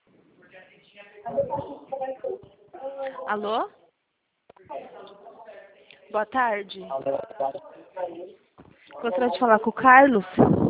Alô? Boa tarde. Gostaria de falar com o Carlos.